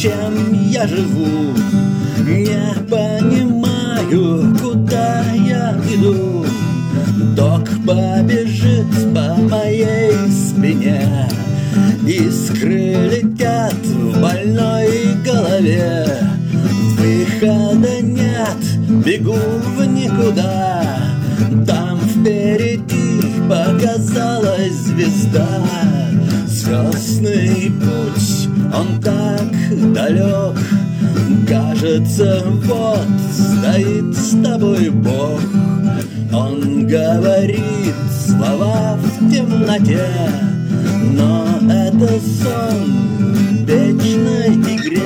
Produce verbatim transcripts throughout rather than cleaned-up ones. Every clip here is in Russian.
чем я живу. Не понимаю, куда я иду. Ток побежит по моей спине, искры летят в больной голове. Выхода нет, бегу в никуда. Там впереди показалась звезда. Звездный путь, он так далек. Кажется, вот стоит с тобой Бог. Он говорит слова в темноте, но это сон вечной игре.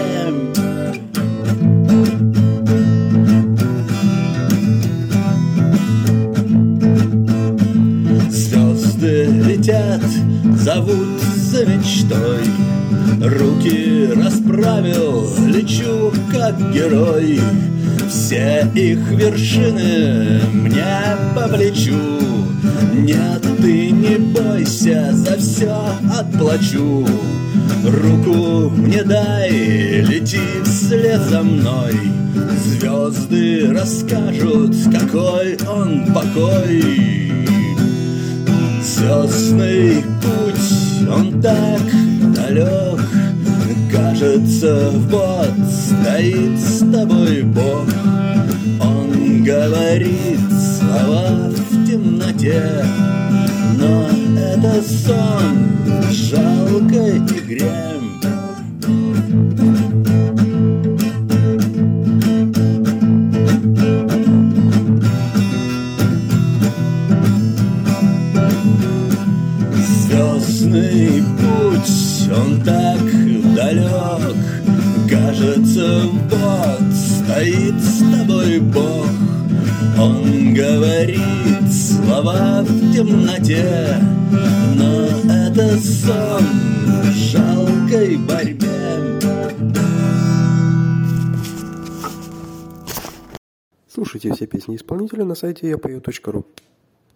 Звезды летят, зовут за мечтой. Руки расправил, лечу как герой. Все их вершины мне по плечу. Нет, ты не бойся, за все отплачу. Руку мне дай, лети вслед за мной. Звезды расскажут, какой он покой. Звездный путь, он так далек. Кажется, вот стоит с тобой Бог. Он говорит слова в темноте, но это сон в жалкой игре. Звездный путь, он так далек. Кажется, вот стоит с тобой Бог. Он говорит слова в темноте, но это сон в жалкой борьбе. Слушайте все песни исполнителя на сайте я пою точка ру.